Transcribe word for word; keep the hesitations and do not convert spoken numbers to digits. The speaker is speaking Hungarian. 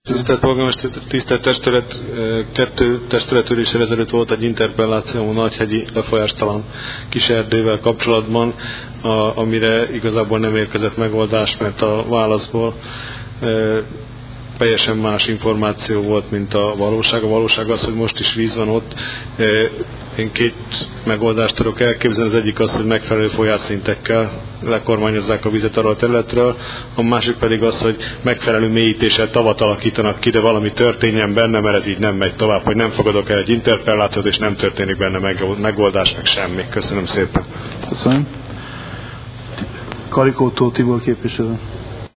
Tisztelt polgármester, tisztelt testület, kettő testületüléssel ezelőtt volt egy interpelláció a Nagyhegyi lefolyástalan kis erdővel kapcsolatban, a, amire igazából nem érkezett megoldás, mert a válaszból e, teljesen más információ volt, mint a valóság. A valóság az, hogy most is víz van ott. E, én két megoldást tudok elképzelni. Az egyik az, hogy megfelelő folyásszintekkel lekormányozzák a vizet arról a területről, a másik pedig az, hogy megfelelő mélyítéssel tavat alakítanak ki, de valami történjen benne, mert ez így nem megy tovább, hogy nem fogadok el egy interpellációt, és nem történik benne megoldás, meg semmi. Köszönöm szépen. Köszönöm. Karikótól Tibor képviselő.